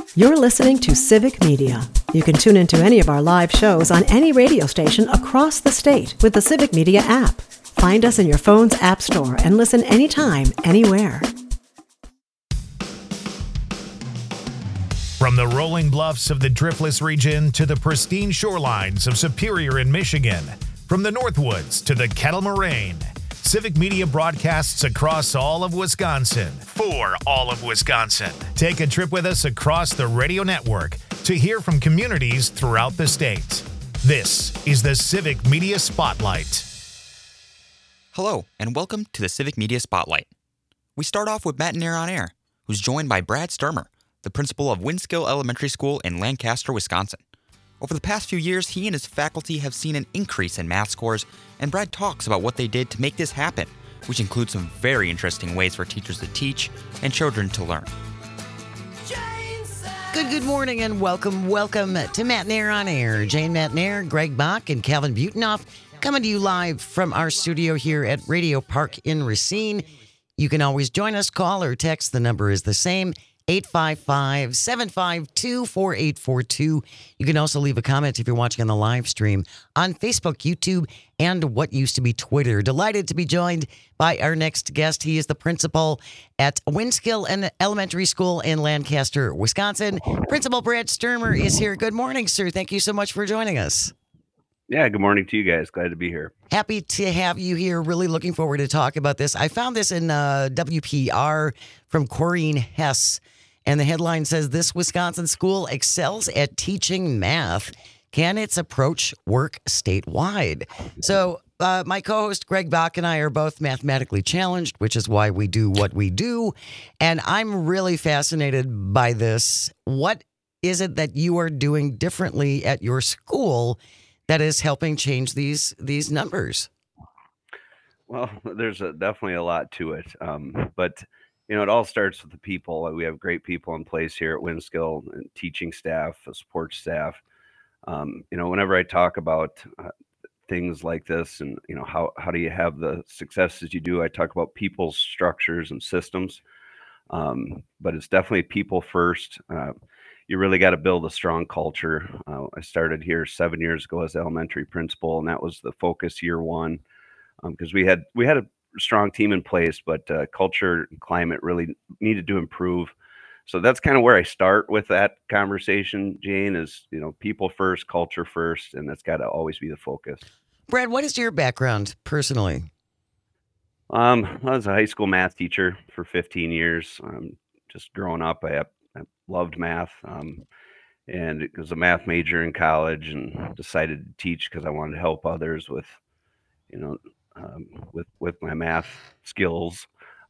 You're listening to Civic Media. You can tune into any of our live shows on any radio station across the state with the Civic Media app. Find us in your phone's app store and listen anytime, anywhere. From the rolling bluffs of the Driftless region to the pristine shorelines of Superior in Michigan, from the Northwoods to the Kettle Moraine, Civic Media broadcasts across all of Wisconsin for all of Wisconsin. Take a trip with us across the radio network to hear from communities throughout the state. This is the Civic Media Spotlight. Hello, and welcome to the Civic Media Spotlight. We start off with Matt Nair on air, who's joined by Brad Sturmer, the principal of Winskill Elementary School in Lancaster, Wisconsin. Over the past few years, he and his faculty have seen an increase in math scores, and Brad talks about what they did to make this happen, which includes some very interesting ways for teachers to teach and children to learn. Good morning and welcome to Matt Nair on Air. Jane Matt Nair, Greg Bach, and Calvin Butenoff coming to you live from our studio here at Radio Park in Racine. You can always join us, call or text. The number is the same, 855-752-4842. You can also leave a comment if you're watching on the live stream on Facebook, YouTube, and what used to be Twitter. Delighted to be joined by our next guest. He is the principal at Winskill Elementary School in Lancaster, Wisconsin. Principal Brad Sturmer is here. Good morning, sir. Thank you so much for joining us. Yeah, good morning to you guys. Glad to be here. Happy to have you here. Really looking forward to talk about this. I found this in WPR from Corrine Hess. And the headline says, "This Wisconsin school excels at teaching math. Can its approach work statewide?" So my co-host Greg Bach and I are both mathematically challenged, which is why we do what we do. And I'm really fascinated by this. What is it that you are doing differently at your school that is helping change these numbers? Well, there's definitely a lot to it. But it all starts with the people. We have great people in place here at Winskill, and teaching staff, support staff. Whenever I talk about things like this and, how do you have the successes you do, I talk about people's structures and systems. But it's definitely people first. You really got to build a strong culture. I started here 7 years ago as elementary principal, and that was the focus year one, because we had a strong team in place, but culture and climate really needed to improve. So that's kind of where I start with that conversation, Jane, is, people first, culture first, and that's got to always be the focus. Brad, what is your background personally? I was a high school math teacher for 15 years. Just growing up, I loved math, and was a math major in college and decided to teach because I wanted to help others with, with my math skills.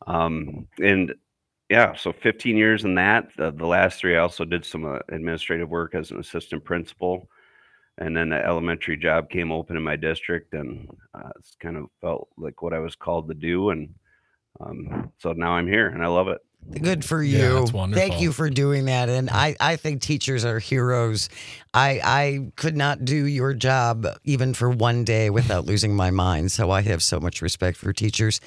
So 15 years in that. The last 3, I also did some administrative work as an assistant principal. And then the elementary job came open in my district, and it's kind of felt like what I was called to do. And so now I'm here, and I love it. Good for you. Yeah, that's wonderful. Thank you for doing that. And I think teachers are heroes. I could not do your job even for one day without losing my mind. So I have so much respect for teachers.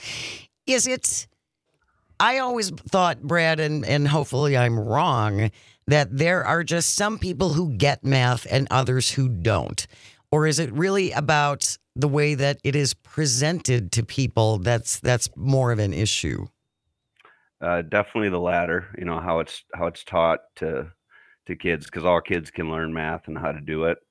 I always thought, Brad, and hopefully I'm wrong, that there are just some people who get math and others who don't. Or is it really about the way that it is presented to people that's more of an issue? Definitely the latter. How it's taught to kids, because all kids can learn math and how to do it.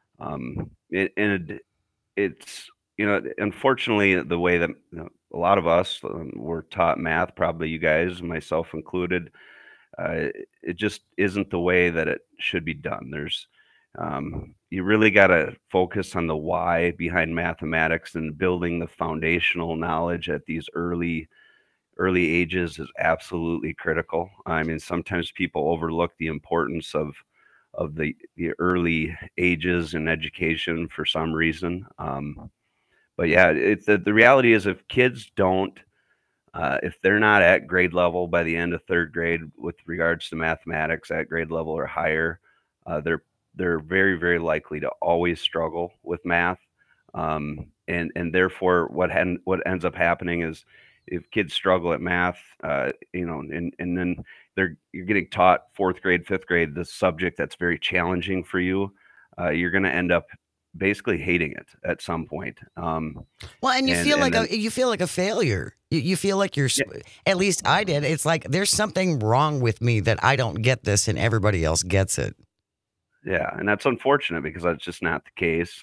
It's unfortunately the way that a lot of us were taught math, probably you guys, myself included. It just isn't the way that it should be done. You really got to focus on the why behind mathematics, and building the foundational knowledge at these early ages is absolutely critical. I mean, sometimes people overlook the importance of the early ages in education for some reason. But yeah, the reality is, if kids don't, if they're not at grade level by the end of third grade with regards to mathematics, at grade level or higher, they're very, very likely to always struggle with math. And therefore what ends up happening is if kids struggle at math, and then you're getting taught fourth grade, fifth grade, this subject that's very challenging for you, you're going to end up basically hating it at some point. Well, and you feel and like then, you feel like a failure. You feel like you're. At least I did. It's like there's something wrong with me that I don't get this, and everybody else gets it. yeah, and that's unfortunate because that's just not the case.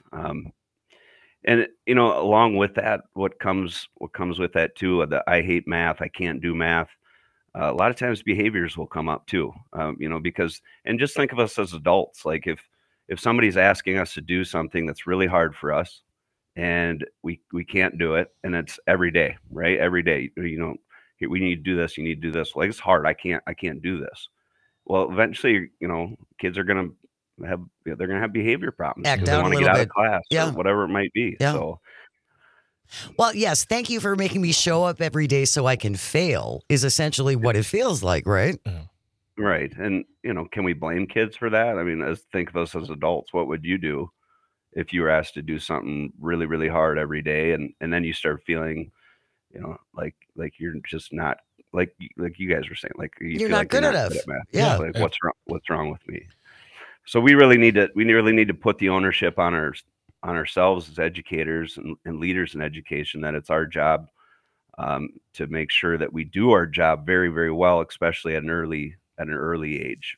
And along with that, what comes with that too, the I hate math, I can't do math. A lot of times behaviors will come up too, because, and just think of us as adults. Like if somebody's asking us to do something that's really hard for us, and we can't do it, and it's every day, right? Every day, "Here, we need to do this. You need to do this." Like, it's hard. I can't do this. Well, eventually, kids are gonna they're gonna have behavior problems Act because they out a want to little get out of bit. class or Yeah. whatever it might be. Yeah. So Well, yes. Thank you for making me show up every day so I can fail. Is essentially what it feels like, right? right, and can we blame kids for that? I mean, think of us as adults. What would you do if you were asked to do something really, really hard every day, and then you start feeling, like you're just not like you guys were saying, like you You're feel not like you're good not enough. good at math. Yeah. Like, what's wrong with me? So we really need to put the ownership on ourselves as educators and leaders in education, that it's our job to make sure that we do our job very, very well, especially at an early age.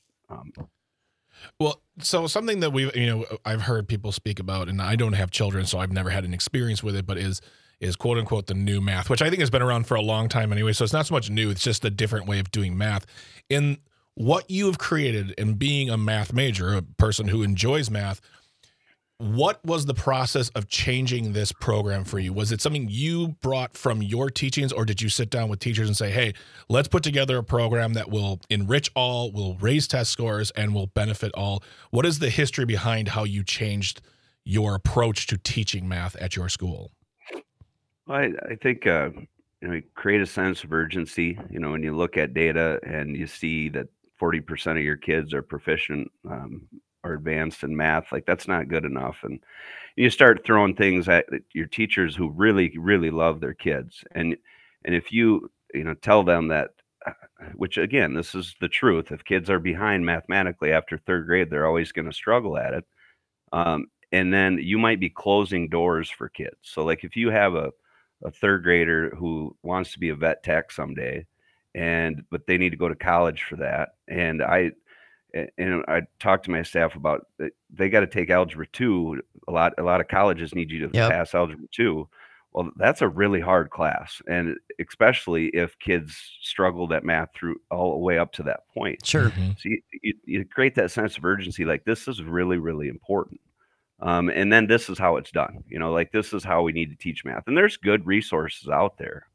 Well, so something that I've heard people speak about, and I don't have children, so I've never had an experience with it, but is quote unquote the new math, which I think has been around for a long time anyway. So it's not so much new; it's just a different way of doing math. In what you have created, and being a math major, a person who enjoys math, what was the process of changing this program for you? Was it something you brought from your teachings, or did you sit down with teachers and say, hey, let's put together a program that will enrich all, will raise test scores, and will benefit all? What is the history behind how you changed your approach to teaching math at your school? Well, I think create a sense of urgency. When you look at data and you see that 40% of your kids are proficient or advanced in math, like, that's not good enough. And you start throwing things at your teachers who really, really love their kids, and if you tell them that, which again, this is the truth, if kids are behind mathematically after third grade, they're always going to struggle at it. And then you might be closing doors for kids. So, like, if you have a third grader who wants to be a vet tech someday, but they need to go to college for that, and I talked to my staff about they got to take algebra 2. A lot of colleges need you to Yep. pass algebra 2. Well, that's a really hard class, and especially if kids struggled at math through all the way up to that point. Sure. So you create that sense of urgency, like, this is really, really important. And then this is how it's done. Like, this is how we need to teach math. And there's good resources out there.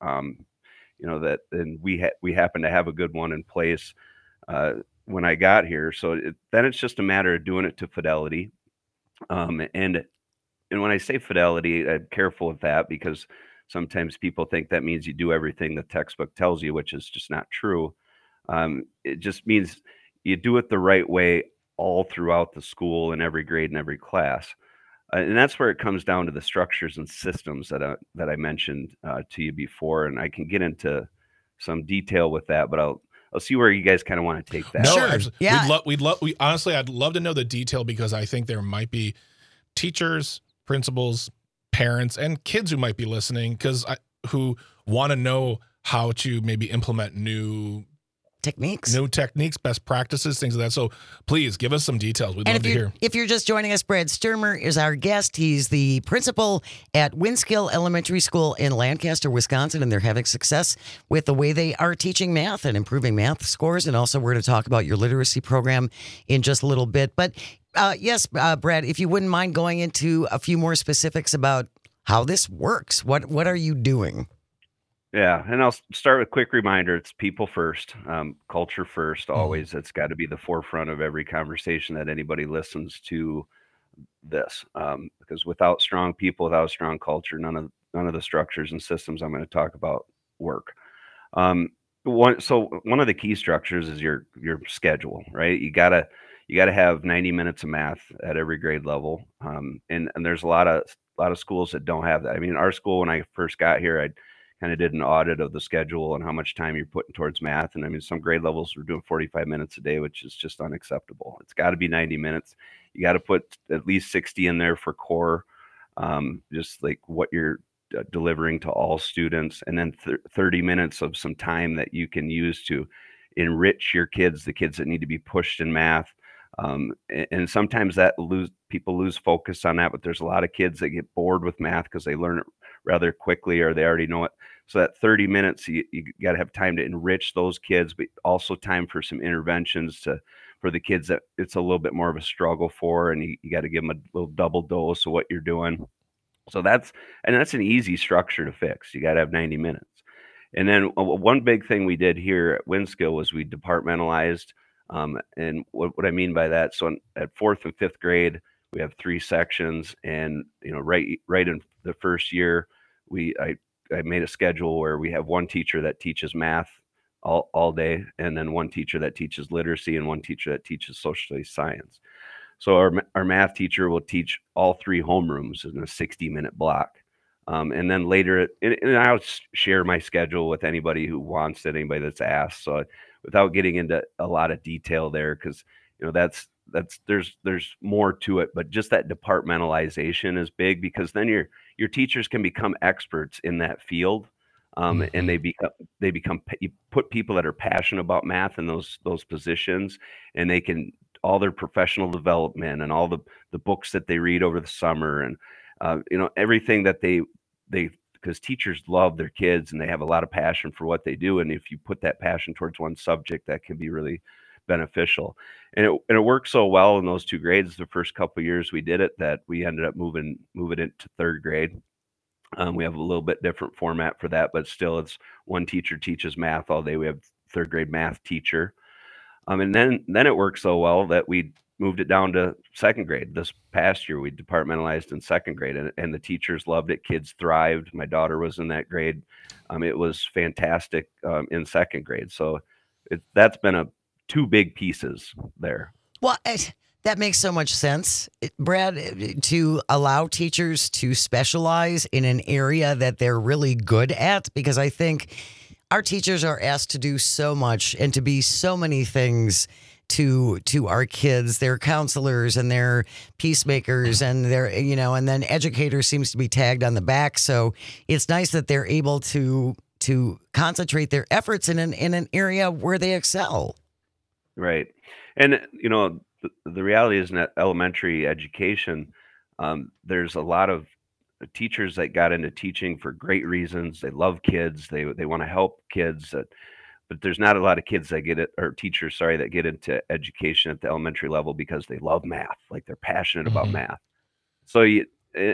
And we happen to have a good one in place when I got here. So then it's just a matter of doing it to fidelity. And when I say fidelity, I'm careful with that, because sometimes people think that means you do everything the textbook tells you, which is just not true. It just means you do it the right way all throughout the school, in every grade and every class. And that's where it comes down to the structures and systems that I mentioned to you before. And I can get into some detail with that, but I'll see where you guys kind of want to take that. No, Sure. absolutely. Yeah. We honestly, I'd love to know the detail, because I think there might be teachers, principals, parents, and kids who might be listening, who want to know how to maybe implement new Techniques. best practices, things like that. So please give us some details. We'd And love to hear. if you're just joining us, Brad Sturmer is our guest. He's the principal at Winskill Elementary School in Lancaster, Wisconsin, and they're having success with the way they are teaching math and improving math scores. And also, we're going to talk about your literacy program in just a little bit. But yes, Brad, if you wouldn't mind going into a few more specifics about how this works. What are you doing? Yeah, and I'll start with a quick reminder. It's people first, culture first, always. It's got to be the forefront of every conversation that anybody listens to this, because without strong people, without a strong culture, none of the structures and systems I'm going to talk about work. One of the key structures is your schedule, right? You gotta have 90 minutes of math at every grade level, and there's a lot of schools that don't have that. I mean, our school, when I first got here, I kind of did an audit of the schedule and how much time you're putting towards math. And I mean, some grade levels are doing 45 minutes a day, which is just unacceptable. It's got to be 90 minutes. You got to put at least 60 in there for core, just like what you're delivering to all students, and then 30 minutes of some time that you can use to enrich your kids, the kids that need to be pushed in math. And sometimes people lose focus on that, but there's a lot of kids that get bored with math because they learn it rather quickly or they already know it. So that 30 minutes, you got to have time to enrich those kids, but also time for some interventions for the kids that it's a little bit more of a struggle for, and you got to give them a little double dose of what you're doing. So that's an easy structure to fix. You got to have 90 minutes. And then one big thing we did here at Winskill was we departmentalized. And what I mean by that, so at 4th and 5th grade, we have 3 sections, and right in the first year, I made a schedule where we have one teacher that teaches math all day, and then one teacher that teaches literacy, and one teacher that teaches social science. So our math teacher will teach all 3 homerooms in a 60-minute block. And then later, and I'll share my schedule with anybody who wants it, anybody that's asked. So without getting into a lot of detail there, because there's more to it, but just that departmentalization is big, because then your teachers can become experts in that field. And you put people that are passionate about math in those positions, and they can all their professional development and all the books that they read over the summer, and everything that they because teachers love their kids and they have a lot of passion for what they do, and if you put that passion towards one subject, that can be really beneficial. And it worked so well in those 2 grades the first couple of years we did it, that we ended up moving it into 3rd grade. We have a little bit different format for that, but still it's one teacher teaches math all day. We have 3rd grade math teacher. And then it worked so well that we moved it down to 2nd grade. This past year, we departmentalized in 2nd grade, and the teachers loved it. Kids thrived. My daughter was in that grade. It was fantastic in 2nd grade. So that's been 2 big pieces there. Well, that makes so much sense, Brad, to allow teachers to specialize in an area that they're really good at, because I think our teachers are asked to do so much and to be so many things to our kids. They're counselors and they're peacemakers, and they're, and then educator seems to be tagged on the back. So it's nice that they're able to concentrate their efforts in an area where they excel. Right. And, the reality is, in that elementary education, there's a lot of teachers that got into teaching for great reasons. They love kids. They want to help kids. But there's not a lot of kids that teachers that get into education at the elementary level because they love math, like they're passionate about math. So you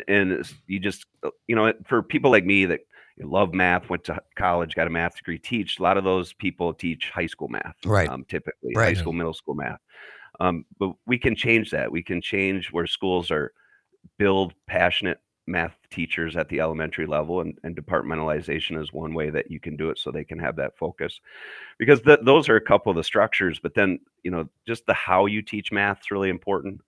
just, for people like me that love math, went to college, got a math degree, a lot of those people teach high school math, right? Typically, right. High school, middle school math. But we can change that. We can change where schools build passionate math teachers at the elementary level, and departmentalization is one way that you can do it, so they can have that focus, because those are a couple of the structures. But then, just the how you teach math is really important.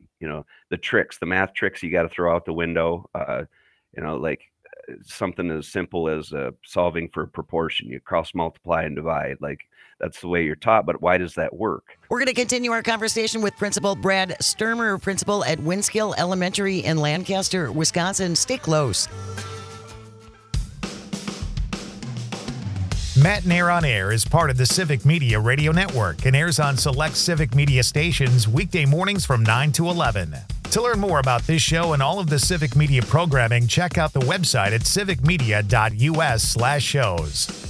The math tricks, you got to throw out the window. Like something as simple as solving for proportion. You cross multiply and divide. Like, that's the way you're taught, but why does that work? We're going to continue our conversation with Principal Brad Sturmer, principal at Winskill Elementary in Lancaster, Wisconsin. Stay close. Matt and Air on Air is part of the Civic Media Radio Network and airs on select Civic Media stations weekday mornings from 9 to 11. To learn more about this show and all of the Civic Media programming, check out the website at civicmedia.us/shows.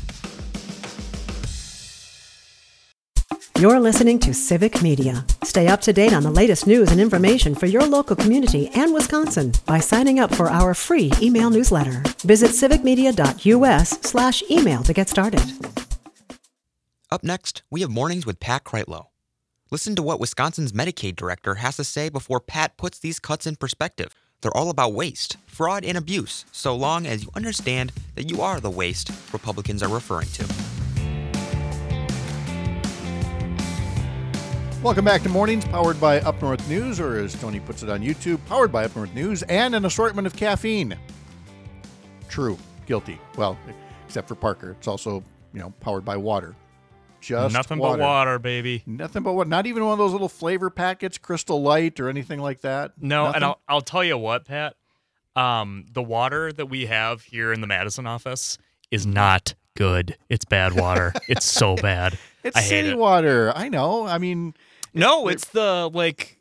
You're listening to Civic Media. Stay up to date on the latest news and information for your local community and Wisconsin by signing up for our free email newsletter. Visit civicmedia.us/email to get started. Up next, we have Mornings with Pat Kreitlow. Listen to what Wisconsin's Medicaid director has to say before Pat puts these cuts in perspective. They're all about waste, fraud, and abuse, so long as you understand that you are the waste Republicans are referring to. Welcome back to Mornings, powered by Up North News, or as Tony puts it on YouTube, powered by Up North News, and an assortment of caffeine. True. guilty. Well, except for Parker. It's also, powered by water. Just nothing water. but water, baby. Nothing but what? Not even one of those little flavor packets, Crystal Light or anything like that? No, Nothing? and I'll tell you what, Pat. The water that we have here in the Madison office is not good. It's bad water. It's so bad. It's I hate city it. water. I know. I mean, No, it's the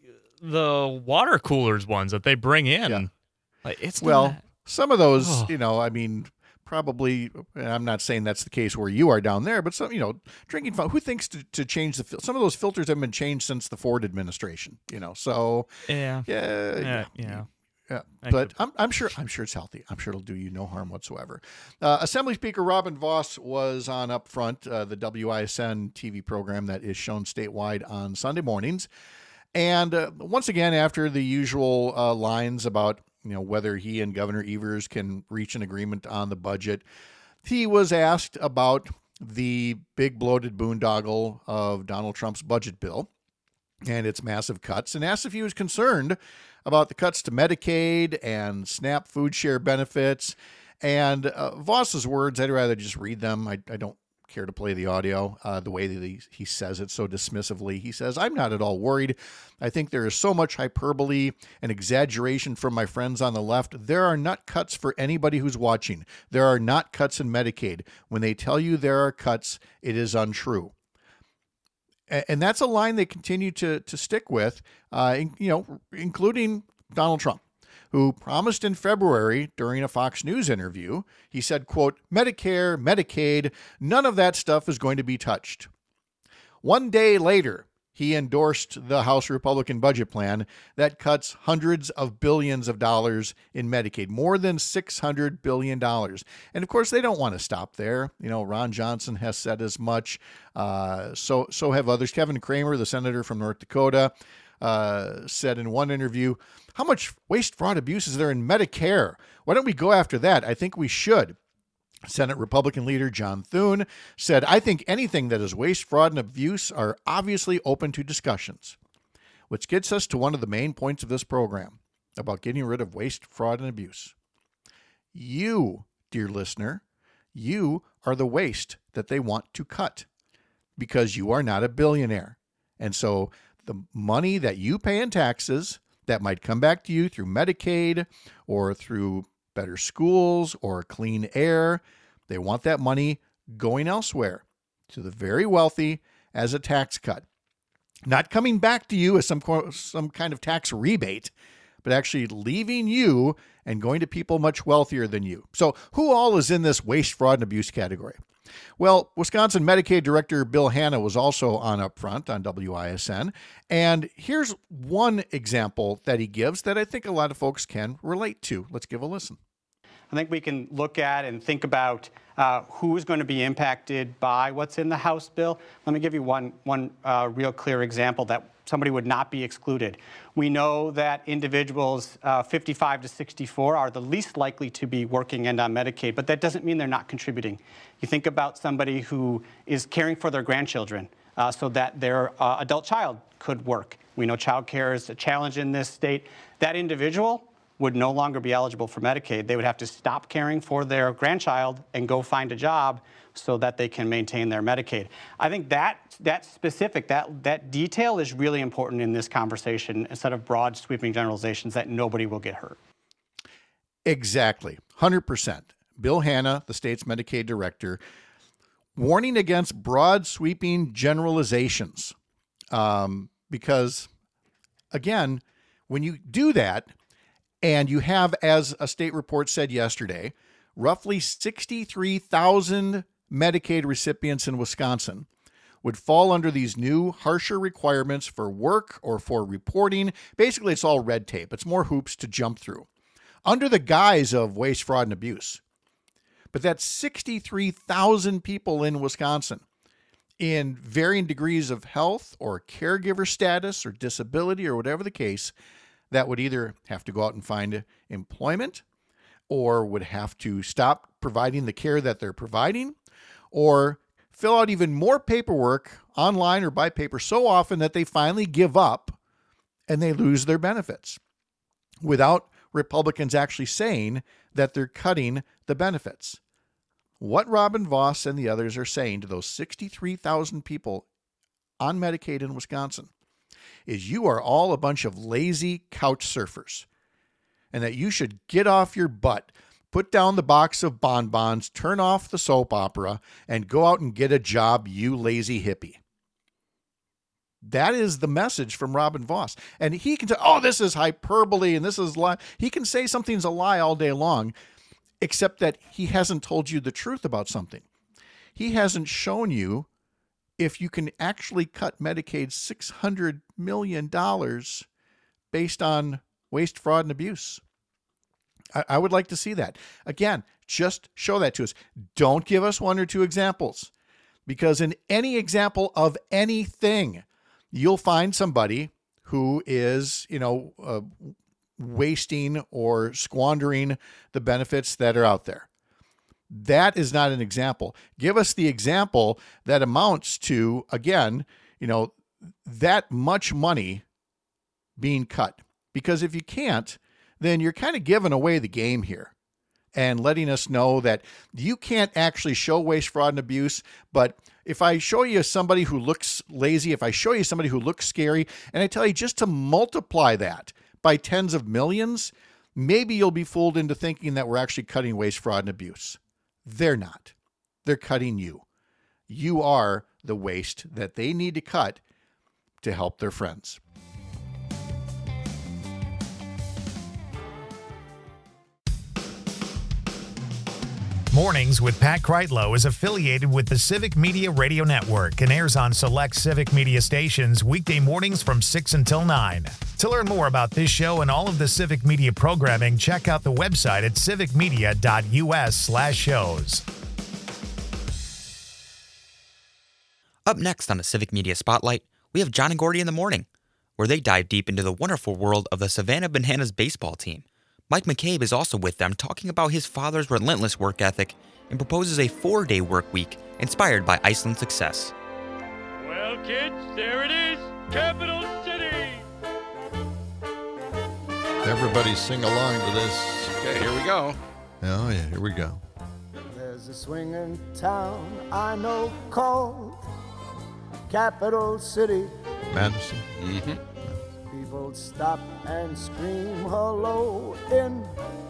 water coolers ones that they bring in. Yeah. It's well, not. some of those, Oh. Probably, I'm not saying that's the case where you are down there, but some, drinking fun. Who thinks to change some of those filters have been changed since the Ford administration, so Yeah. yeah. I But I'm sure it's healthy. I'm sure it'll do you no harm whatsoever. Assembly Speaker Robin Voss was on Up Front, the WISN TV program that is shown statewide on Sunday mornings. And once again, after the usual lines about whether he and Governor Evers can reach an agreement on the budget, he was asked about the big bloated boondoggle of Donald Trump's budget bill and its massive cuts, and asked if he was concerned about the cuts to Medicaid and SNAP food share benefits. And Voss's words, I'd rather just read them. I don't care to play the audio the way that he says it so dismissively. He says, "I'm not at all worried. I think there is so much hyperbole and exaggeration from my friends on the left. There are not cuts for anybody who's watching. There are not cuts in Medicaid. When they tell you there are cuts, it is untrue." And that's a line they continue to stick with, including Donald Trump, who promised in February during a Fox News interview, he said, quote, "Medicare, Medicaid, none of that stuff is going to be touched." One day later, he endorsed the House Republican budget plan that cuts hundreds of billions of dollars in Medicaid, more than $600 billion. And of course, they don't want to stop there. Ron Johnson has said as much. So have others. Kevin Cramer, the senator from North Dakota, said in one interview, "How much waste, fraud, abuse is there in Medicare? Why don't we go after that? I think we should." Senate Republican leader John Thune said, "I think anything that is waste, fraud, and abuse are obviously open to discussions." Which gets us to one of the main points of this program about getting rid of waste, fraud, and abuse. You, dear listener, you are the waste that they want to cut because you are not a billionaire. And so the money that you pay in taxes that might come back to you through Medicaid or through better schools or clean air, they want that money going elsewhere to the very wealthy as a tax cut. Not coming back to you as some kind of tax rebate, but actually leaving you and going to people much wealthier than you. So who all is in this waste, fraud, and abuse category? Well, Wisconsin Medicaid Director Bill Hanna was also on Up Front on WISN. And here's one example that he gives that I think a lot of folks can relate to. Let's give a listen. I think we can look at and think about who's going to be impacted by what's in the House bill. Let me give you one real clear example that somebody would not be excluded. We know that individuals 55 to 64 are the least likely to be working and on Medicaid, but that doesn't mean they're not contributing. You think about somebody who is caring for their grandchildren so that their adult child could work. We know child care is a challenge in this state. That individual would no longer be eligible for Medicaid. They would have to stop caring for their grandchild and go find a job so that they can maintain their Medicaid. I think that specific, that detail is really important in this conversation instead of broad sweeping generalizations that nobody will get hurt. Exactly, 100%. Bill Hanna, the state's Medicaid director, warning against broad sweeping generalizations. Because, again, when you do that, and you have, as a state report said yesterday, roughly 63,000 Medicaid recipients in Wisconsin would fall under these new harsher requirements for work or for reporting. Basically, it's all red tape. It's more hoops to jump through under the guise of waste, fraud, and abuse. But that's 63,000 people in Wisconsin in varying degrees of health or caregiver status or disability or whatever the case, that would either have to go out and find employment or would have to stop providing the care that they're providing or fill out even more paperwork online or by paper so often that they finally give up and they lose their benefits without Republicans actually saying that they're cutting the benefits. What Robin Vos and the others are saying to those 63,000 people on Medicaid in Wisconsin is you are all a bunch of lazy couch surfers, and that you should get off your butt, put down the box of bonbons, turn off the soap opera, and go out and get a job, you lazy hippie. That is the message from Robin Vos. And he can say, oh, this is hyperbole and this is lie. He can say something's a lie all day long, except that he hasn't told you the truth about something. He hasn't shown you if you can actually cut Medicaid $600 million based on waste, fraud, and abuse. I would like to see that. Again, just show that to us. Don't give us one or two examples, because in any example of anything, you'll find somebody who is, wasting or squandering the benefits that are out there. That is not an example. Give us the example that amounts to, again, that much money being cut. Because if you can't, then you're kind of giving away the game here and letting us know that you can't actually show waste, fraud, and abuse. But if I show you somebody who looks lazy, if I show you somebody who looks scary, and I tell you just to multiply that by tens of millions, maybe you'll be fooled into thinking that we're actually cutting waste, fraud, and abuse. They're not. They're cutting you. You are the waste that they need to cut to help their friends. Mornings with Pat Kreitlow is affiliated with the Civic Media Radio Network and airs on select Civic Media stations weekday mornings from 6 until 9. To learn more about this show and all of the Civic Media programming, check out the website at civicmedia.us/shows. Up next on the Civic Media Spotlight, we have John and Gordy in the Morning, where they dive deep into the wonderful world of the Savannah Bananas baseball team. Mike McCabe is also with them, talking about his father's relentless work ethic and proposes a 4-day work week inspired by Iceland's success. Well, kids, there it is, Capital City. Everybody sing along to this. Okay, here we go. Oh, yeah, here we go. There's a swinging town I know called Capital City. Madison. Mm-hmm. People stop and scream hello in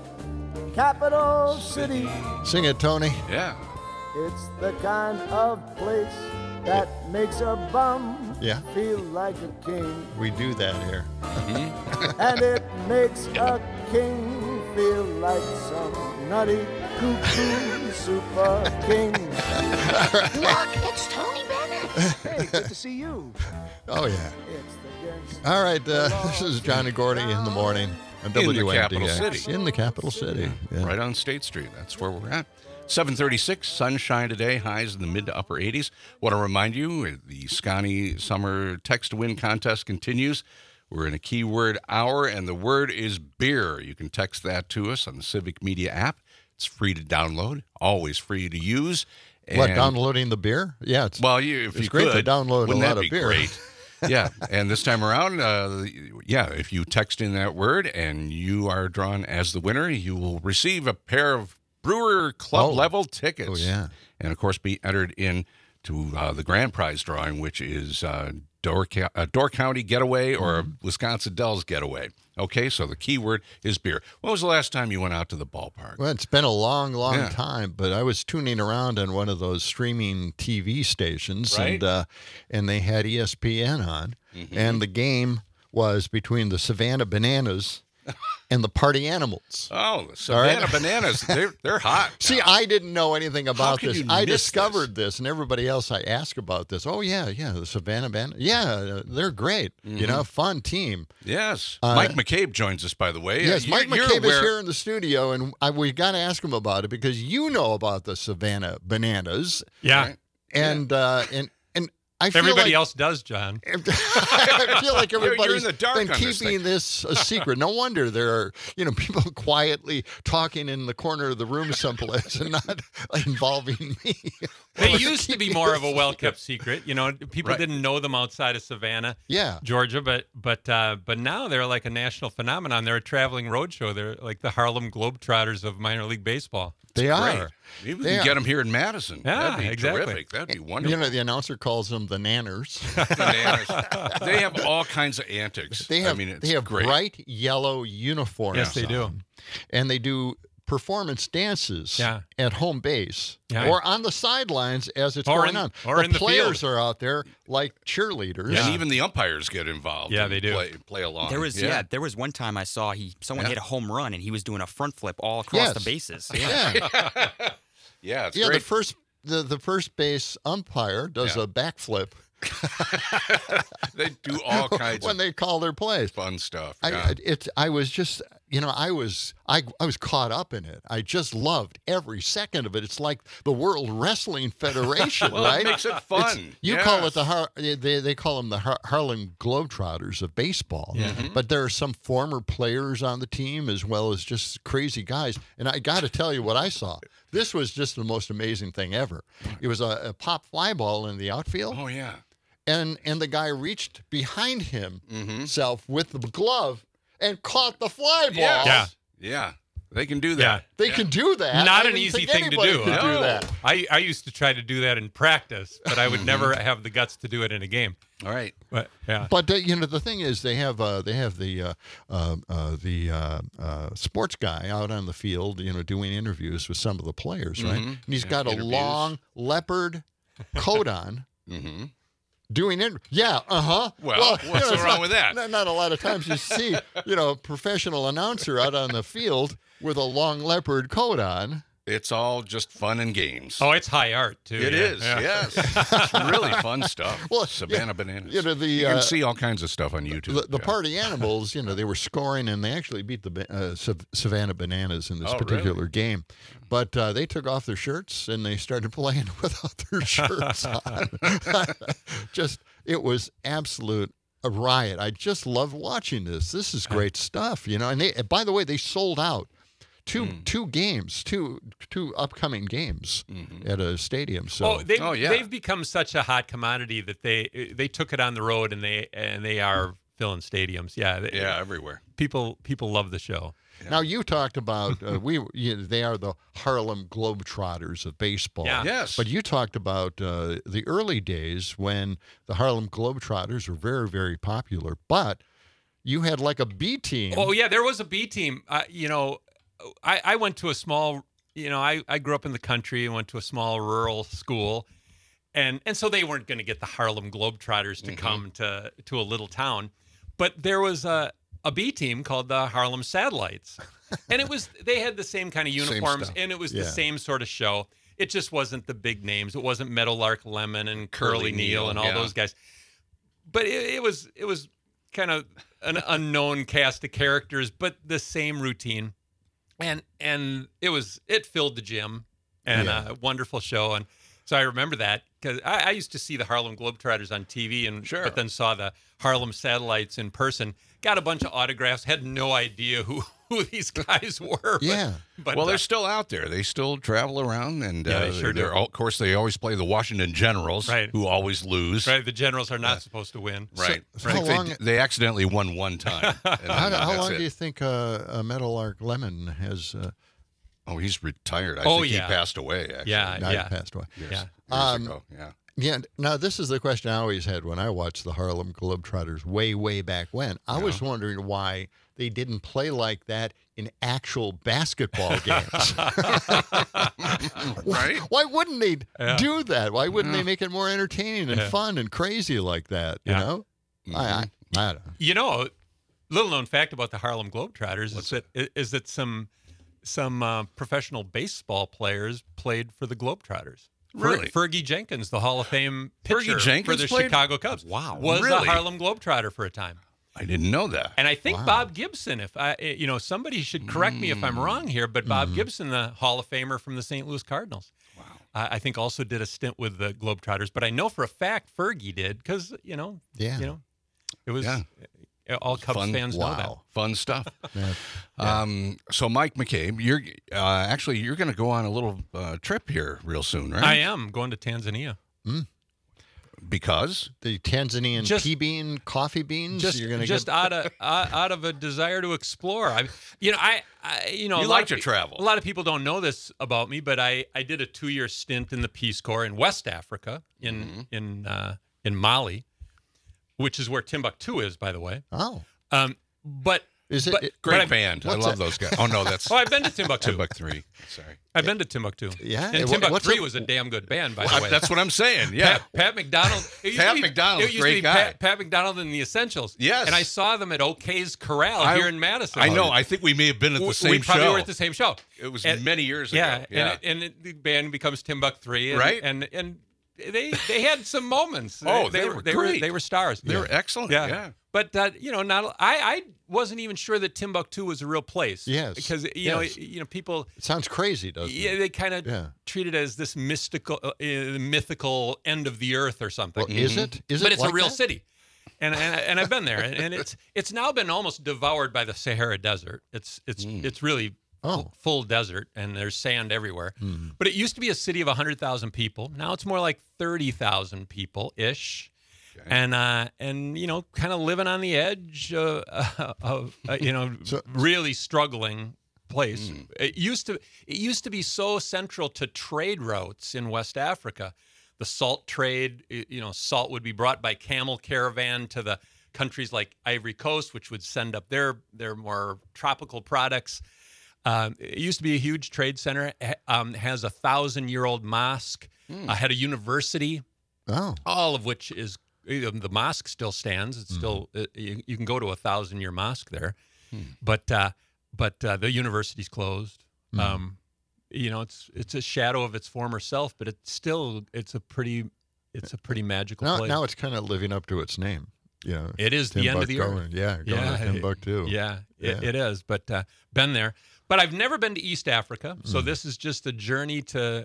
Capital City. Sing it, Tony. Yeah. It's the kind of place that makes a bum feel like a king. We do that here. Mm-hmm. And it makes a king feel like some nutty cuckoo super king. Look, it's Tony Bennett. Hey, good to see you. Oh, yeah. All right, this is John and Gordy in the morning on WNDX. In the capital city. In the capital city. Yeah. Right on State Street. That's where we're at. 7:36, sunshine today, highs in the mid to upper 80s. Want to remind you, the Scotty Summer Text to Win contest continues. We're in a keyword hour, and the word is beer. You can text that to us on the Civic Media app. It's free to download, always free to use. What, downloading the beer? Yeah. It's great to download Wouldn't a lot that be of beer. Great? Yeah, and this time around, if you text in that word and you are drawn as the winner, you will receive a pair of Brewer Club level tickets. Oh, yeah. And, of course, be entered in to the grand prize drawing, which is Door County Getaway or Wisconsin Dells Getaway. Okay, so the key word is beer. When was the last time you went out to the ballpark? Well, it's been a long, long time, but I was tuning around on one of those streaming TV stations, right. and they had ESPN on, and the game was between the Savannah Bananas and the Party Animals. Oh, the Savannah Bananas, they're hot. See, I didn't know anything about this. I miss discovered this, and everybody else I asked about this. Oh, yeah, the Savannah Bananas. Yeah, they're great. Fun team. Yes. Mike McCabe joins us, by the way. Yes, Mike McCabe is here in the studio, and we got to ask him about it because you know about the Savannah Bananas. Yeah. Right? And I feel Everybody like, else does, John. I feel like You're in everybody's the dark been on this keeping thing. this a secret. No wonder there are, people quietly talking in the corner of the room someplace and not involving me. They used to be more of a well-kept secret. People Right. didn't know them outside of Savannah, Yeah. Georgia, but now they're like a national phenomenon. They're a traveling roadshow. They're like the Harlem Globetrotters of minor league baseball. They Great. are. Maybe we They can are. get them here in Madison. Yeah, That'd be exactly. terrific. That'd be wonderful. The announcer calls them the Nanners. Bananas. They have all kinds of antics. They have, it's they have great. bright yellow uniforms. Yes, they do. on. And they do performance dances Yeah. at home base Yeah. or on the sidelines as it's Or going in- on. or in the players field. are out there like cheerleaders. And even the umpires get involved. Yeah, and they do. Play along. There was one time I saw someone Yeah. hit a home run and he was doing a front flip all across the Yes. bases. Yeah. Yeah, it's Yeah, great. the first base umpire does Yeah. a backflip They do all kinds when of they call their plays. fun stuff. Yeah. I was just I was caught up in it. I just loved every second of it. It's like the World Wrestling Federation, Well, right? it makes it fun. You call it Yes. they call them the Harlem Globetrotters of baseball. Mm-hmm. But there are some former players on the team as well as just crazy guys. And I got to tell you what I saw. This was just the most amazing thing ever. It was a pop fly ball in the outfield. Oh, yeah. And the guy reached behind Mm-hmm. himself with the glove and caught the fly ball. Yes. Yeah. Yeah. They can do that. They can do that. Not I an didn't easy think thing to anybody do. could No. do that. I used to try to do that in practice, but I would never have the guts to do it in a game. All right. But yeah. But the thing is, they have the sports guy out on the field, doing interviews with some of the players, right? Mhm. And he's Yeah, got a interviews. long leopard coat on. Mm-hmm. Doing it, yeah, Well, what's it's wrong with that? Not a lot of times you see, a professional announcer out on the field with a long leopard coat on. It's all just fun and games. Oh, it's high art too. It yeah. is, Yeah. yes. It's really fun stuff. Well, Savannah Bananas. You can see all kinds of stuff on YouTube. The party animals, they were scoring, and they actually beat the Savannah Bananas in this Oh, particular really? game. But they took off their shirts and they started playing without their shirts on. It was absolute a riot. I just loved watching this. This is great stuff, And they, by the way, they sold out two games, two upcoming games at a stadium. So they've become such a hot commodity that they took it on the road and they are filling stadiums. Yeah, everywhere. People love the show. Yeah. Now you talked about they are the Harlem Globetrotters of baseball. Yeah. Yes. But you talked about the early days when the Harlem Globetrotters were very, very popular. But you had like a B team. Oh yeah, there was a B team. I went to a small. I grew up in the country and went to a small rural school, and so they weren't going to get the Harlem Globetrotters to come to a little town, but there was a B team called the Harlem Satellites, and they had the same kind of uniforms, stuff. and it was Yeah. the same sort of show. It just wasn't the big names. It wasn't Meadowlark Lemon and Curly Neal and all those guys, but it was kind of an unknown cast of characters, but the same routine, and it filled the gym, and a wonderful show. And so I remember that because I used to see the Harlem Globetrotters on TV, but then saw the Harlem Satellites in person. Got a bunch of autographs. Had no idea who these guys were. But they're still out there. They still travel around, and they sure do. of course, they always play the Washington Generals, who always lose. Right, the Generals are not supposed to win. Right. So I how think long- they accidentally won one time. and then How that's long it. do you think Meadowlark Lemon has? Oh, he's retired. I Oh, think he yeah. passed away. Actually, Yeah, Now yeah. he passed away. years Yeah. ago. Yeah. Yeah. Now, this is the question I always had when I watched the Harlem Globetrotters way, way back when. I was wondering why they didn't play like that in actual basketball games. Right? Why wouldn't they do that? Why wouldn't they make it more entertaining and fun and crazy like that? You know? I don't know. Little known fact about the Harlem Globetrotters is that some professional baseball players played for the Globetrotters. Really? Fergie Jenkins, the Hall of Fame pitcher Jenkins for the played? Chicago Cubs, was Really? a Harlem Globetrotter for a time. I didn't know that. And I think Bob Gibson, somebody should correct me if I'm wrong here, but Bob Gibson, the Hall of Famer from the St. Louis Cardinals. Wow. I think also did a stint with the Globetrotters, but I know for a fact Fergie did because it was all Cubs fans know that. Fun stuff. So Mike McCabe, you're going to go on a little trip here real soon, right? I am going to Tanzania. Because the Tanzanian pea bean coffee beans, you're going to just out of a desire to explore. You like to travel. A lot of people don't know this about me, but I did a 2-year stint in the Peace Corps in West Africa in Mali, which is where Timbuktu is, by the way. Oh, but. Great band. I love those guys. Oh, no, that's... I've been to Timbuktu. Timbuktu. Sorry. I've been to Timbuktu. Yeah. And Timbuktu was a damn good band, by the way. That's what I'm saying. Yeah. Pat McDonald. McDonald, great guy. Pat McDonald and the Essentials. Yes. And I saw them at O'Kay's Corral here in Madison. I know. I think they may have been at the same show. We probably were at the same show. It was many years ago. Yeah. And the band becomes Timbuktu. Right. And they had some moments. They were great. They were stars. They were excellent. Yeah. But I wasn't even sure that Timbuktu was a real place. Yes, because you know people. It sounds crazy, doesn't it? Yeah, they kind of treat it as this mystical, mythical end of the earth or something. Well, is it? Is it? But it's like a real that? city, and I've been there, and it's now been almost devoured by the Sahara Desert. It's really full desert, and there's sand everywhere. But it used to be a city of 100,000 people. Now it's more like 30,000 people ish. And kind of living on the edge of really struggling place. It used to be so central to trade routes in West Africa. The salt trade, salt would be brought by camel caravan to the countries like Ivory Coast, which would send up their more tropical products. It used to be a huge trade center. Has a 1,000-year-old mosque. Had a university. All of which is. The mosque still stands. It's still you can go to a 1,000-year mosque there, but the university's closed. It's a shadow of its former self, but it's a pretty magical place. Now it's kind of living up to its name. Yeah, it is the end of the earth. Going to Timbuktu. It is. But been there, but I've never been to East Africa. So this is just a journey to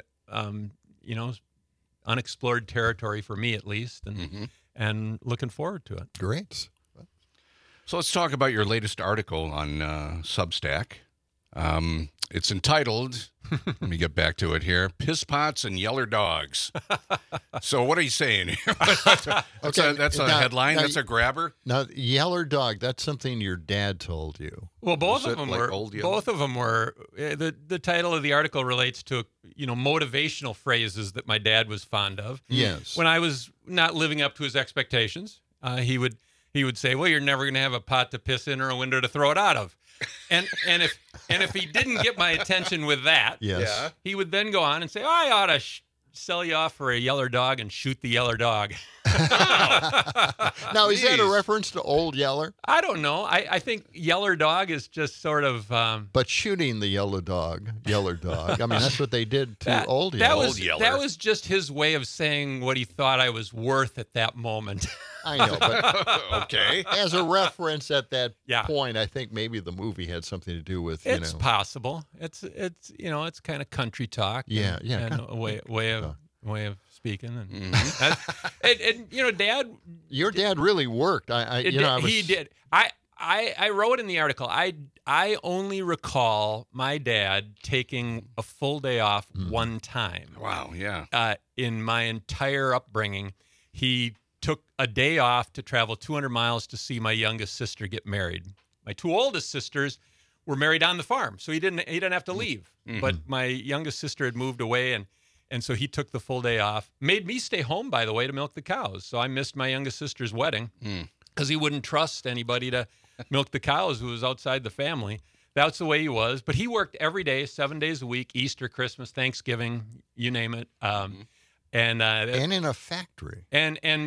unexplored territory for me at least, and looking forward to it. Great. So let's talk about your latest article on Substack. It's entitled, let me get back to it here, Piss Pots and Yeller Dogs. So what are you saying here? That's a headline? That's a grabber? Now, Yeller Dog, that's something your dad told you. Well, both of them were. The title of the article relates to motivational phrases that my dad was fond of. Yes. When I was not living up to his expectations, he would say, "Well, you're never going to have a pot to piss in or a window to throw it out of." And if he didn't get my attention with that, he would then go on and say, "Oh, I ought to sell you off for a Yeller Dog and shoot the Yeller Dog." Now, is that a reference to Old Yeller? I don't know. I think Yeller Dog is just sort of... but shooting the Yeller Dog, I mean, that's what they did to Old Yeller. That was just his way of saying what he thought I was worth at that moment. I know, but okay. As a reference at that point, I think maybe the movie had something to do with, It's possible. It's kind of country talk. Yeah, and a way of speaking. And Dad. Your dad really worked. He did. I wrote in the article. I only recall my dad taking a full day off one time. Wow. Yeah. In my entire upbringing, he took a day off to travel 200 miles to see my youngest sister get married. My two oldest sisters were married on the farm, so he didn't have to leave. But my youngest sister had moved away, and so he took the full day off. Made me stay home, by the way, to milk the cows. So I missed my youngest sister's wedding because he wouldn't trust anybody to milk the cows who was outside the family. That's the way he was. But he worked every day, 7 days a week, Easter, Christmas, Thanksgiving, you name it. And in a factory. And when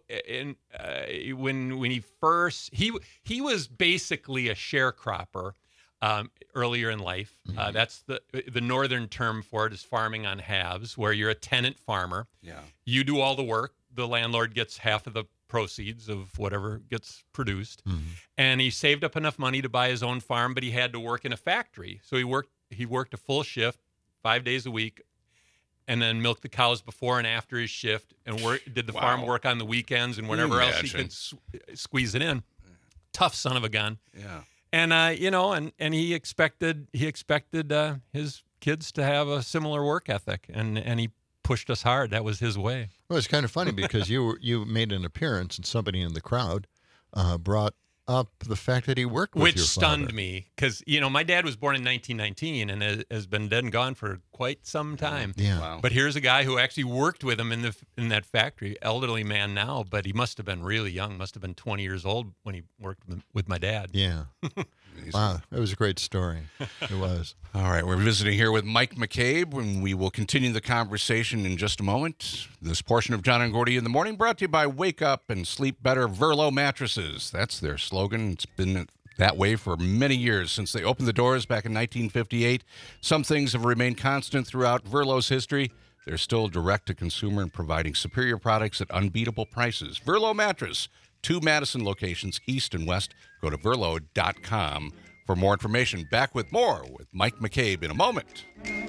he first he was basically a sharecropper earlier in life. That's the northern term for it is farming on halves, where you're a tenant farmer. Yeah. You do all the work. The landlord gets half of the proceeds of whatever gets produced. And he saved up enough money to buy his own farm, but he had to work in a factory. So he worked a full shift, 5 days a week. and then milk the cows before and after his shift, and did the farm work on the weekends and whenever else he could squeeze it in. Tough son of a gun. Yeah. And and he expected his kids to have a similar work ethic, and he pushed us hard. That was his way. Well, it's kind of funny because you made an appearance and somebody in the crowd brought up the fact that he worked with Which your stunned father. me because, my dad was born in 1919 and has been dead and gone for quite some time. Yeah. Wow. But here's a guy who actually worked with him in that factory, elderly man now, but he must have been really young, must have been 20 years old when he worked with my dad. Yeah. Wow, it was a great story. It was. All right, we're visiting here with Mike McCabe, and we will continue the conversation in just a moment. This portion of John and Gordy in the Morning brought to you by Wake Up and Sleep Better Verlo Mattresses. That's their slogan. It's been that way for many years since they opened the doors back in 1958. Some things have remained constant throughout Verlo's history. They're still direct to consumer and providing superior products at unbeatable prices. Verlo Mattress, 2 Madison locations, east and west. Go to verlo.com for more information. Back with more with Mike McCabe in a moment.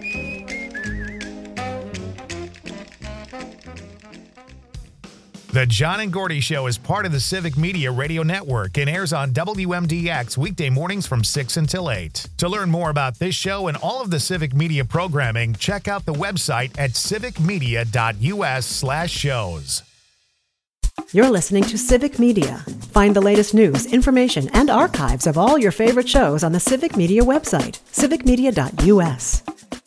The John and Gordy Show is part of the Civic Media Radio Network and airs on WMDX weekday mornings from 6 until 8. To learn more about this show and all of the Civic Media programming, check out the website at civicmedia.us/shows. You're listening to Civic Media. Find the latest news, information, and archives of all your favorite shows on the Civic Media website, civicmedia.us.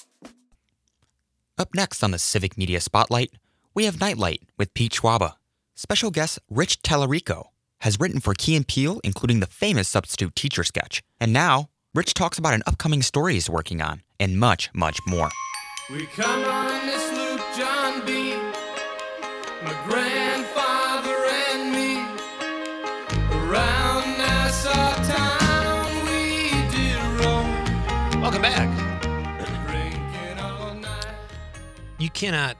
Up next on the Civic Media Spotlight, we have Nightlight with Pete Schwaba. Special guest Rich Tallarico has written for Key & Peele, including the famous substitute teacher sketch. And now, Rich talks about an upcoming story he's working on, and much, much more. We come on this loop, John B., my grandfather and me, around Nassau town we did roam. Welcome back. You cannot...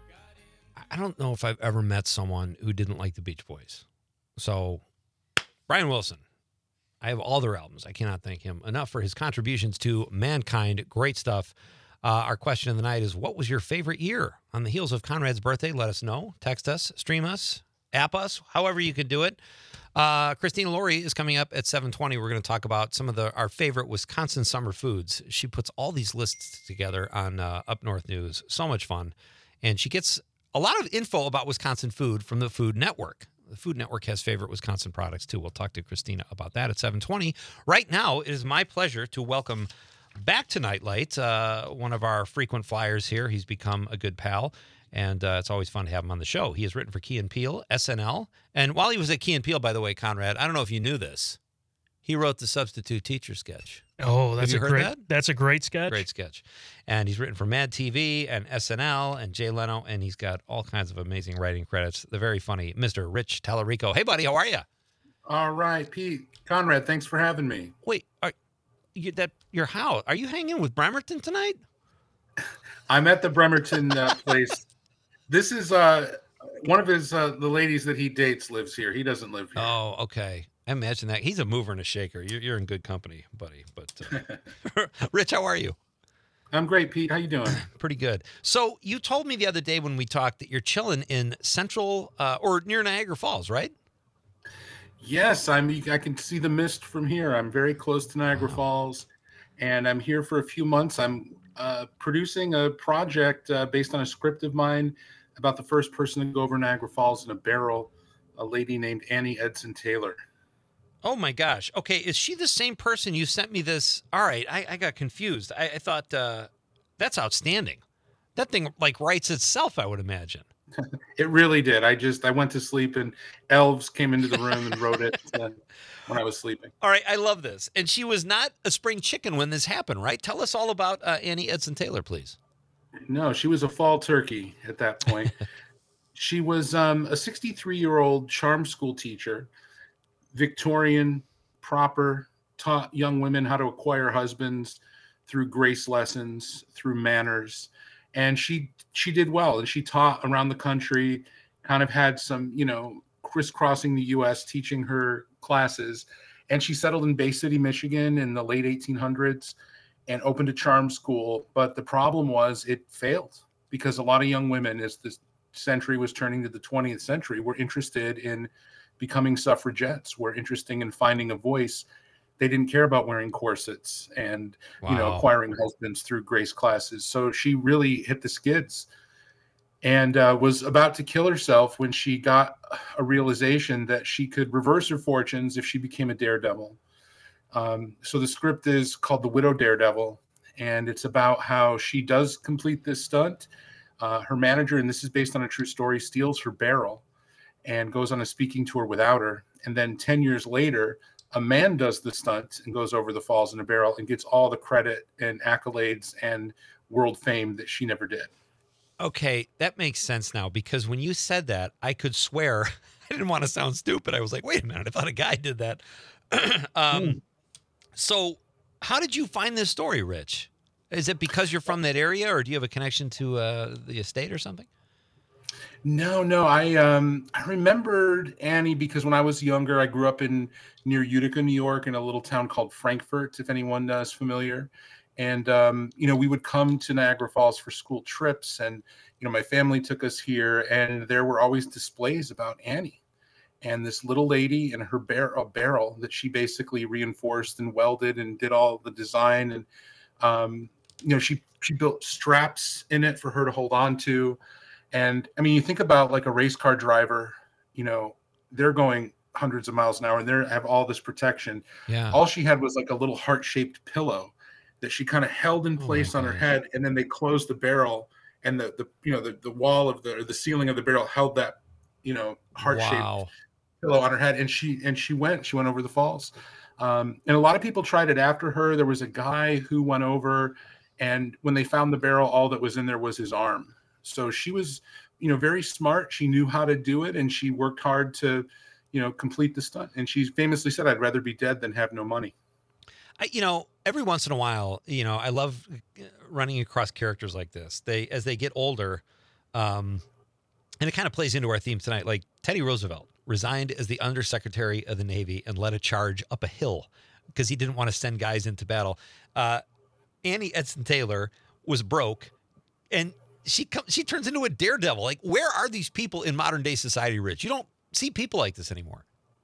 I don't know if I've ever met someone who didn't like the Beach Boys. So, Brian Wilson, I have all their albums. I cannot thank him enough for his contributions to mankind. Great stuff. Our question of the night is, what was your favorite year? On the heels of Conrad's birthday, let us know. Text us, stream us, app us, however you can do it. Christina Laurie is coming up at 7:20. We're going to talk about some of our favorite Wisconsin summer foods. She puts all these lists together on Up North News. So much fun. And she gets a lot of info about Wisconsin food from the Food Network. The Food Network has favorite Wisconsin products, too. We'll talk to Christina about that at 7:20. Right now, it is my pleasure to welcome back to Nightlight one of our frequent flyers here. He's become a good pal, and it's always fun to have him on the show. He has written for Key & Peele, SNL. And while he was at Key & Peele, by the way, Conrad, I don't know if you knew this, he wrote the substitute teacher sketch. Oh, that's Have you heard that? That's a great sketch. Great sketch. And he's written for Mad TV and SNL and Jay Leno, and he's got all kinds of amazing writing credits. The very funny Mr. Rich Tallarico. Hey, buddy, how are you? All right, Pete. Conrad, thanks for having me. Wait, your house? Are you hanging with Bremerton tonight? I'm at the Bremerton place. This is one of his the ladies that he dates lives here. He doesn't live here. Oh, okay. I imagine that. He's a mover and a shaker. You're in good company, buddy. But Rich, how are you? I'm great, Pete. How you doing? Pretty good. So you told me the other day when we talked that you're chilling in central or near Niagara Falls, right? Yes, I can see the mist from here. I'm very close to Niagara Falls, and I'm here for a few months. I'm producing a project based on a script of mine about the first person to go over Niagara Falls in a barrel, a lady named Annie Edson Taylor. Oh my gosh. Okay, is she the same person you sent me this? All right, I got confused. I thought that's outstanding. That thing writes itself, I would imagine. It really did. I went to sleep and elves came into the room and wrote it when I was sleeping. All right, I love this. And she was not a spring chicken when this happened, right? Tell us all about Annie Edson Taylor, please. No, she was a fall turkey at that point. She was a 63-year-old charm school teacher, Victorian, proper, taught young women how to acquire husbands through grace lessons, through manners. And she did well, and she taught around the country, kind of had some, crisscrossing the U.S., teaching her classes. And she settled in Bay City, Michigan in the late 1800s and opened a charm school. But the problem was it failed. because a lot of young women, as this century was turning to the 20th century, were interested in becoming suffragettes, were interested in finding a voice. They didn't care about wearing corsets and, acquiring husbands through grace classes. So she really hit the skids and was about to kill herself when she got a realization that she could reverse her fortunes if she became a daredevil. So the script is called The Widow Daredevil, and it's about how she does complete this stunt. Her manager, and this is based on a true story, steals her barrel and goes on a speaking tour without her. And then 10 years later, a man does the stunt and goes over the falls in a barrel and gets all the credit and accolades and world fame that she never did. Okay, that makes sense now, because when you said that, I could swear, I didn't want to sound stupid. I was like, wait a minute, I thought a guy did that. So how did you find this story, Rich? Is it because you're from that area, or do you have a connection to the estate or something? No. I remembered Annie because when I was younger, I grew up near Utica, New York, in a little town called Frankfort, if anyone is familiar. And, we would come to Niagara Falls for school trips, and, my family took us here, and there were always displays about Annie and this little lady and her barrel that she basically reinforced and welded and did all the design. And, she built straps in it for her to hold on to. And I mean, you think about like a race car driver, they're going hundreds of miles an hour and they have all this protection. Yeah. All she had was like a little heart-shaped pillow that she kind of held in place on her head, and then they closed the barrel, and the wall of the ceiling of the barrel held that heart-shaped pillow on her head, and she went over the falls. And a lot of people tried it after her. There was a guy who went over, and when they found the barrel, all that was in there was his arm. So she was, very smart. She knew how to do it, and she worked hard to, complete the stunt. And she famously said, "I'd rather be dead than have no money." Every once in a while, I love running across characters like this. As they get older, and it kind of plays into our theme tonight. Like Teddy Roosevelt resigned as the Undersecretary of the Navy and led a charge up a hill because he didn't want to send guys into battle. Annie Edson Taylor was broke, and she turns into a daredevil. Like, where are these people in modern day society, Rich? You don't see people like this anymore.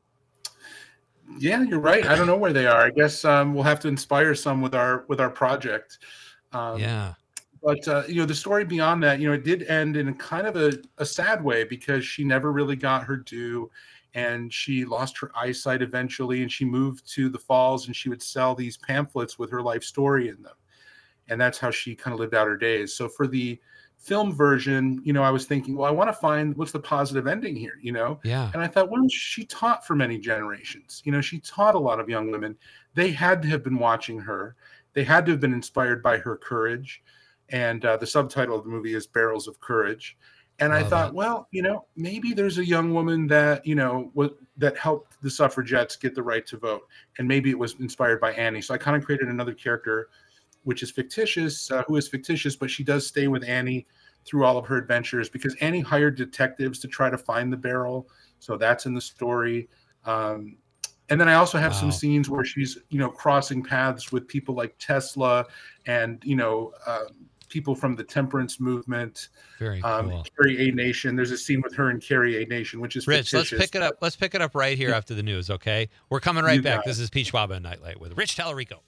Yeah, you're right. I don't know where they are. I guess we'll have to inspire some with our project. Yeah. But the story beyond that, it did end in kind of a sad way because she never really got her due, and she lost her eyesight eventually, and she moved to the falls, and she would sell these pamphlets with her life story in them. And that's how she kind of lived out her days. So for the film version, I was thinking, well, I want to find what's the positive ending here, Yeah. And I thought, well, she taught for many generations. She taught a lot of young women. They had to have been watching her. They had to have been inspired by her courage. And the subtitle of the movie is Barrels of Courage. And I thought, well, maybe there's a young woman that, that helped the suffragettes get the right to vote. And maybe it was inspired by Annie. So I kind of created another character, which is fictitious, but she does stay with Annie through all of her adventures because Annie hired detectives to try to find the barrel. So that's in the story. And then I also have some scenes where she's, crossing paths with people like Tesla and, people from the temperance movement. Very cool. Carrie A Nation. There's a scene with her and Carrie A Nation, which is Rich, fictitious. Let's pick it up right here after the news, okay? We're coming right back. This is Pete Schwaba and Nightlight with Rich Tallarico.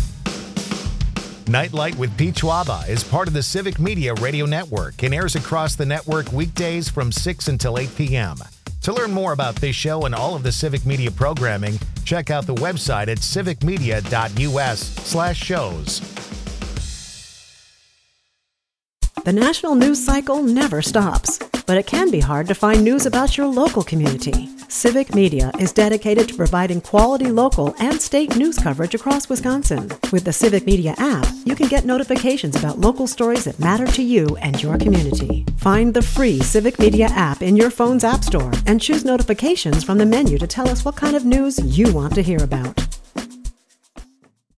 Nightlight with Pete Schwaba is part of the Civic Media Radio Network and airs across the network weekdays from 6 until 8 p.m. To learn more about this show and all of the Civic Media programming, check out the website at civicmedia.us/shows. The national news cycle never stops, but it can be hard to find news about your local community. Civic Media is dedicated to providing quality local and state news coverage across Wisconsin. With the Civic Media app, you can get notifications about local stories that matter to you and your community. Find the free Civic Media app in your phone's app store and choose notifications from the menu to tell us what kind of news you want to hear about.